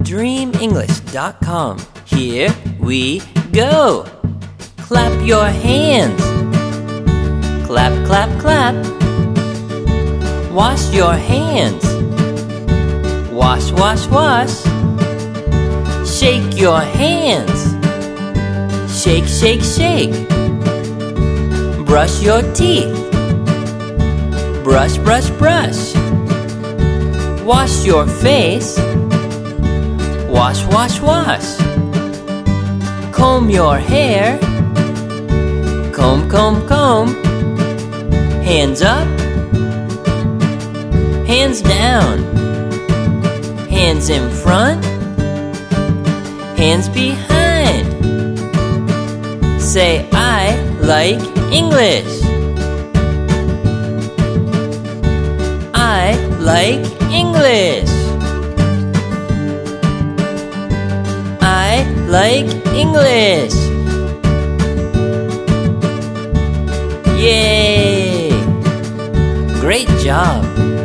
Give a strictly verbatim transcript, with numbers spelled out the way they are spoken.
dream english dot com. Here we go. Clap your hands. Clap, clap, clap. Wash your hands. Wash, wash, wash. Shake your hands. Shake, shake, shake. Brush your teeth. Brush, brush, brush. Wash your face. Wash, wash, wash. Comb your hair. Comb, comb, comb. Hands up. Hands down. Hands in front. Hands behind. Say, I like English. I like English. I like English. Yay! Great job!